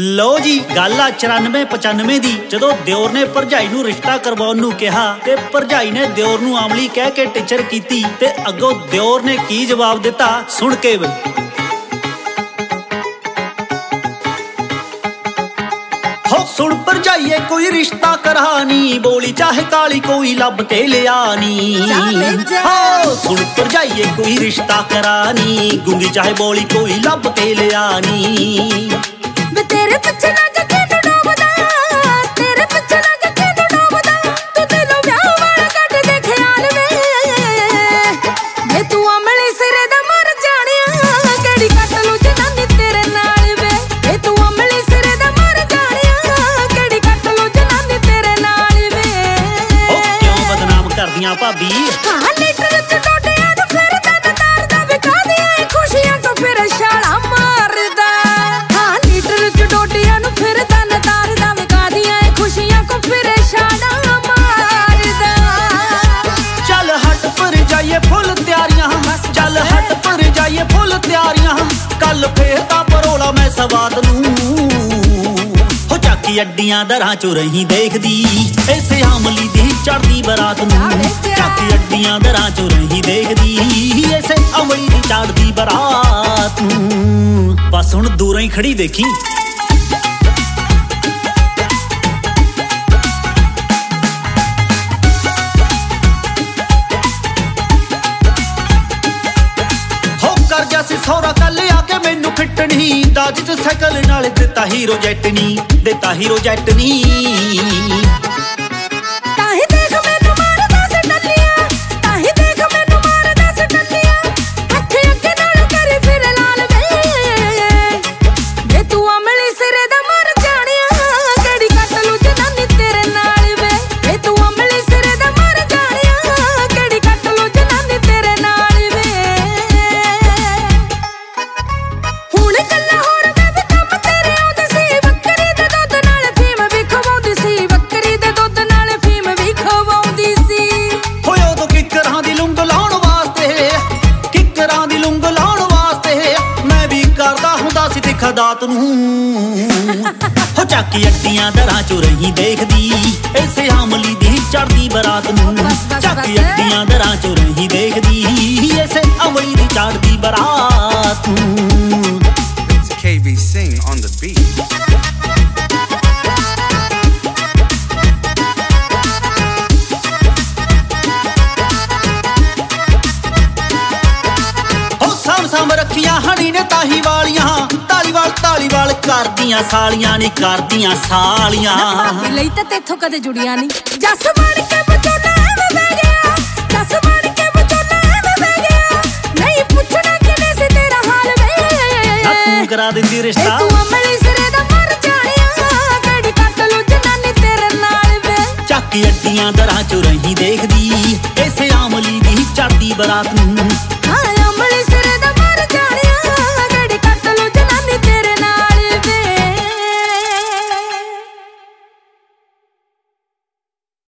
ਲੋ ਜੀ ਗੱਲ ਆ 94-95 ਦੀ ਜਦੋਂ ਦਿਓਰ ਨੇ ਭਰਜਾਈ ਨੂੰ ਰਿਸ਼ਤਾ ਕਰਵਾਉਣ ਨੂੰ ਕਿਹਾ ਤੇ ਭਰਜਾਈ ਨੇ ਦਿਓਰ ਨੂੰ ਆਮਲੀ ਕਹਿ ਕੇ ਟਿਚਰ ਕੀਤੀ ਤੇ ਅੱਗੋਂ ਦਿਓਰ ਨੇ ਕੀ ਜਵਾਬ ਦਿੱਤਾ ਸੁਣ ਕੇ ਬਈ ਹੋ ਸੁਣ ਭਰਜਾਈਏ ਕੋਈ ਰਿਸ਼ਤਾ ਕਰਾਨੀ ਬੋਲੀ ਚਾਹੇ ਕਾਲੀ ਕੋਈ ਲੱਭ ਕੇ ਲਿਆਨੀ ਹੋ ਸੁਣ ਭਰਜਾਈਏ ਕੋਈ ਰਿਸ਼ਤਾ ਕਰਾਨੀ ਗੁੰਗੀ ਚਾਹੇ ਬੋਲੀ ਕੋਈ ਲੱਭ ਕੇ ਲਿਆਨੀ ਵੇ ਤੇਰੇ ਪਿੱਛੇ ਲੱਗ ਕੇ ਨੂੰ ਡੋਬਦਾ ਤੇਰੇ ਪਿੱਛੇ ਲੱਗ ਕੇ ਨੂੰ ਡੋਬਦਾ ਤੂੰ ਦਿਲੋਂ ਵਿਆਹ ਵਾਲਾ ਕੱਢ ਦੇ ਖਿਆਲ ਵੇ ਤੂੰ ਅਮਲੀ ਸਿਰੇ ਦਾ ਮਰ ਜਾਣਿਆ ਕਿਹੜੀ ਕੱਟ ਲੂ ਜਨਾਨੀ ਤੇਰੇ ਨਾਲ ਵੇ ਤੂੰ ਅਮਲੀ ਸਿਰੇ ਦਾ ਮਰ ਜਾਣਿਆ ਕਿਹੜੀ ਕੱਟ ਲੂ ਜਨਾਨੀ ਤੇਰੇ ਨਾਲ ਵੇ ਉਹ ਕਿਉਂ ਬਦਨਾਮ ਕਰਦੀਆਂ ਭਾਬੀ ਹਾਂ ਲੀਟਰ ਚ ਟੋਟਿਆਂ ਨੂੰ ਫਿਰਦਾ ਤੇ ਤਾਰਦਾ ਵਿਕਾ ਦੀਆਂ ਖੁਸ਼ੀਆਂ ਤੋਂ ਫਿਰ ਛਾਲਾ ਮਾਰਦਾ ਡੋਡੀਆਂ ਨੂੰ ਫਿਰਦਾ ਨਦਾਰਦਾ ਵਿਕਾਦੀਆਂ ਏ ਖੁਸ਼ੀਆਂ ਕੋ ਫਿਰੇ ਛਾੜਾ ਮਾਰਦਾ ਚੱਲ ਹਟ ਪਰ ਜਾਈਏ ਫੁੱਲ ਤਿਆਰੀਆਂ ਚੱਲ ਹਟ ਪਰ ਜਾਈਏ ਫੁੱਲ ਤਿਆਰੀਆਂ ਕੱਲ ਫੇਰ ਤਾਂ ਪਰੋਲਾ ਮੈਂ ਸਵਾਦ ਨੂੰ ਹੋ ਚਾਕੀ ਅੱਡੀਆਂ ਦਰਾਂ ਚੋਂ ਰਹੀ ਦੇਖਦੀ ਐਸੇ ਆਮਲੀ ਦੀ ਚੜਦੀ ਬਰਾਤ ਨੂੰ ਚਾਕੀ ਅੱਡੀਆਂ ਦਰਾਂ ਚੋਂ ਰਹੀ ਦੇਖਦੀ ਐਸੇ ਆਮਲੀ ਦੀ ਚੜਦੀ ਬਰਾਤ ਨੂੰ ਬਸ ਹੁਣ ਦੂਰੋਂ ਹੀ ਖੜੀ ਦੇਖੀ ਸੀ ਸੌਰਾ ਕੱਲ ਆ ਕੇ ਮੈਨੂੰ ਫਿੱਟਣੀ ਦਾਜ ਚ ਸਾਈਕਲ ਨਾਲ ਦਿੱਤਾ ਹੀਰੋ ਜੈਟ ਨੀ ਤਾਹੀ ਦੇਖ ਮੈਨੂੰ ਮਾਰਦਾ ਸੀ ਟੱਲੀਆਂ ਤਾਹੀ ਦੇਖ ਮੈਨੂੰ ਮਾਰਦਾ ਸੀ ਟੱਲੀਆਂ ਅੱਖੇ ਅੱਗੇ ਨਾਲ ਕਰੀ ਫਿਰ ਲਾਲ ਵੇ ਤੂੰ ਅਮਲੀ ਸਿਰੇ ਦਾ ਮਰ ਜਾਣਿਆ ਕਿਹੜੀ ਕੱਟ ਲੂ ਜਨਾਨੀ ਤੇਰੇ ਨਾਲ ਵੇ ਤੂੰ ਅਮਲੀ ਸਿਰੇ ਦਾ ਮਰ ਜਾਣਿਆ ਕਿਹੜੀ ਕੱਟ ਲੂ ਜਨਾਨੀ ਤੇਰੇ ਨਾਲ ਵੇ ਹੁਣ ਕੱਲਾ ਹੋਰ ਮੈਂ ਵੀ ਕੰਮ ਤੇਰੇ ਆਉਂਦੇ ਸੀ ਬੱਕਰੀ ਦੇ ਦੁੱਧ ਨਾਲ ਫੀਮ ਵੀ ਖਵਾਉਂਦੀ ਸੀ ਬੱਕਰੀ ਦੇ ਦੁੱਧ ਨਾਲ ਫੀਮ ਵੀ ਖਵਾਉਂਦੀ ਸੀ ਹੋਏ ਉਦੋਂ ਕਿੱਕਰਾਂ ਦੀ ਲੁੰਗ ਲਾਉਣ ਵਾਸਤੇ ਮੈਂ ਵੀ ਕਰਦਾ ਹੁੰਦਾ ਸੀ ਤਿੱਖਾ ਦਾਤ ਨੂੰ ਹੋ ਚਾਕੀ ਅੱਡੀਆਂ ਦਰਾਂ ਚੋਂ ਰਹੀ ਦੇਖਦੀ ਐਸੇ ਆਮਲੀ ਦੀ ਚੜਦੀ ਬਰਾਤ ਨੂੰ ਚਾਕੀ ਅੱਡੀਆਂ ਦਰਾਂ ਚੋਂ ਰਹੀ ਦੇਖਦੀ ਐਸੇ ਆਮਲੀ ਦੀ ਚੜਦੀ ਬਰਾਤ ਨੂੰ KV Sing on the beat. ਸਾਂਭ ਰੱਖੀਆਂ ਹਣੀ ਨੇ ਤਾਹੀ ਵਾਲੀਆਂ ਤਾਲੀਵਾਲ ਕਰਦੀਆਂ ਸਾਲੀਆਂ ਨੇ ਕਰਦੀਆਂ ਸਾਲੀਆਂ ਲਈ ਤਾਂ ਤੇਥੋਂ ਕਦੇ ਜੁੜੀਆਂ ਨਹੀਂ ਜੱਸ ਬਣ ਕੇ ਬਚੋਲਾ ਐਵੇਂ ਬਹਿ ਗਿਆ ਜੱਸ ਬਣ ਕੇ ਬਚੋਲਾ ਐਵੇਂ ਬਹਿ ਗਿਆ ਨਹੀਂ ਪੁੱਛਣਾ ਕਿਵੇਂ ਸੀ ਤੇਰਾ ਹਾਲ ਵੇ ਨਾ ਤੂੰ ਕਰਾ ਦਿੰਦੀ ਰਿਸ਼ਤਾ ਤੂੰ ਅਮਲੀ ਸਿਰੇ ਦਾ ਮਰ ਜਾਣਿਆ ਕਿਹੜੀ ਕੱਟ ਲੂ ਜਨਾਨੀ ਤੇਰੇ ਨਾਲ ਵੇ ਚਾਕੀ ਅੱਡੀਆਂ ਦਰਾਂ ਚੋਂ ਰਹੀ ਦੇਖਦੀ ਐਸੇ ਆਮਲੀ ਦੀ ਚੜਦੀ ਬਰਾਤ ਨੂੰ